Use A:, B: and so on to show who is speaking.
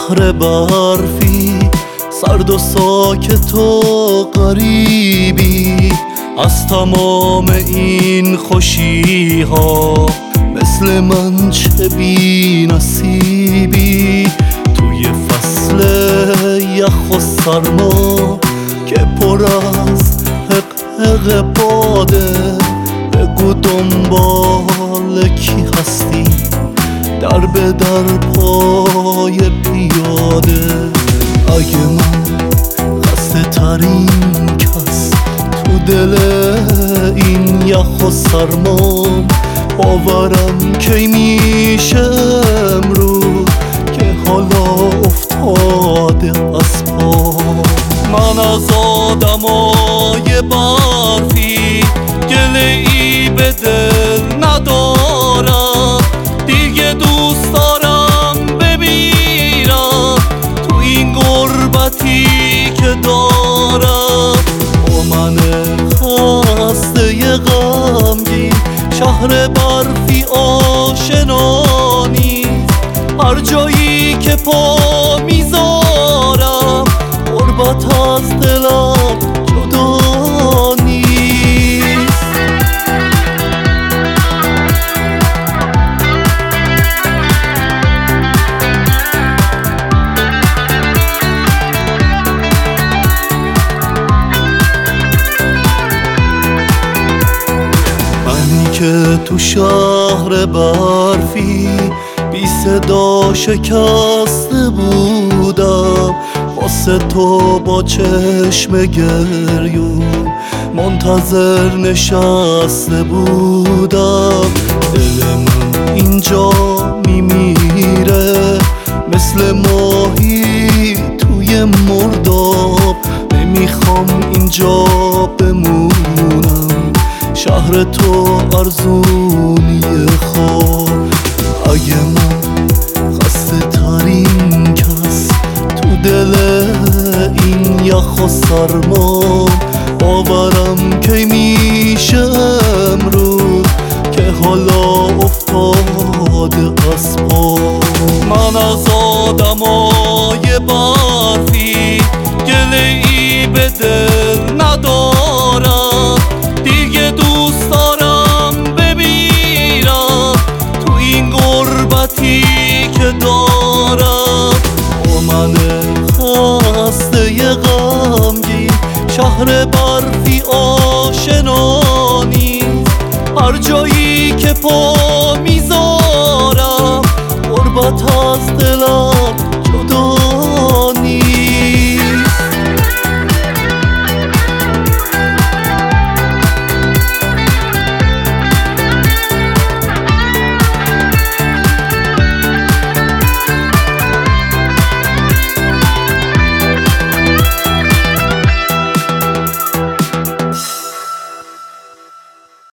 A: شهر برفی، سرد و ساکت و غریبی. از تمام این خوشی ها مثل من چه بی نصیبی. توی فصل یخ و سرما که پر از حق باده، بگو دنبال کی هستی در به در پای پیاده. اگه من خسته ترین کس تو دل این یخ و سرمام، باورم کی میشه امروز که حالا افتاده از پا. من از آدمای برفی گله ای به دل ندارم، دیگه دوست دارم بمیرم تو این غربتی که دارم. با من خسته غمگین شهر برفی آشنا نیست، هر جایی که پا میذارم غربت از دلم جدا نیست. منی که تو شهر برفی بی صدا شکسته بودم، واسه تو با چشم گریون منتظر نشسته بودم. دل من اینجا میمیره مثل ماهی توی مرداب، نمیخوام اینجا بمونم، شهر تو ارزونی خواب. اگه من خسته ترین کس تو دل این یخ و سرما، باورم کی میشه امروز که حالا افتاده از پا. من از آدمای برفی گله ای به دل ندارم، دیگه دوست دارم بمیرم تو این غربتی که دارم. با من خسته غمگین شهر برفی آشنا نیست، هر جایی که پا میذارم غربت از دل